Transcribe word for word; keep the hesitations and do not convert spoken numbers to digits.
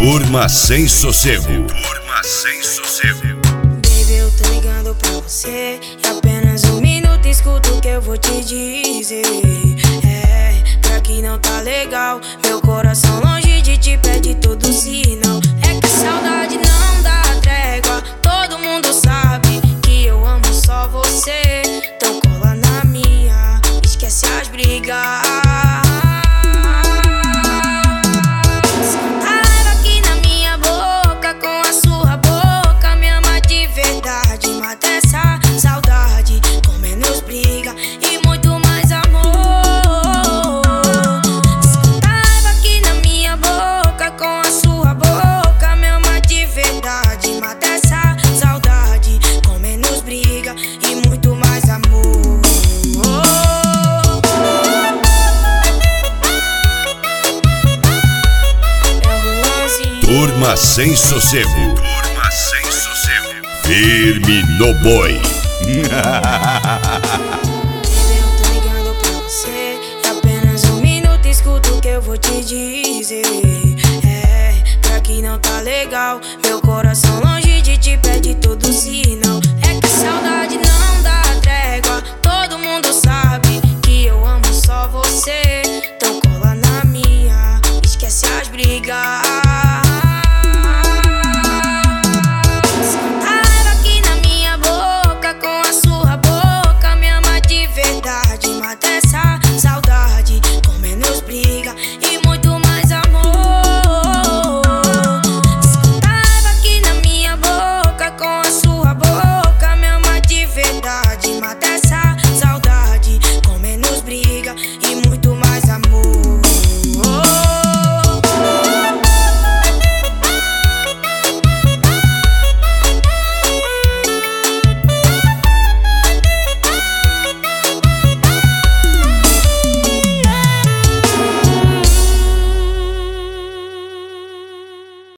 Turma sem sossego. Turma sem sossego. Baby, eu tô ligando pra você. E apenas um minuto escuta o que eu vou te dizer. É, pra que não tá legal. Meu coração longe de ti pede todo sinal. É que a saudade não dá trégua. Todo mundo sabe que eu amo só você. Então cola na minha, esquece as brigas. Turma sem sossego. Turma sem sossego. Firme no boi. Eu tô ligando pra você. E apenas um minuto escuta o que eu vou te dizer. É, pra que não tá legal. Meu coração longe de ti pede todo sinal.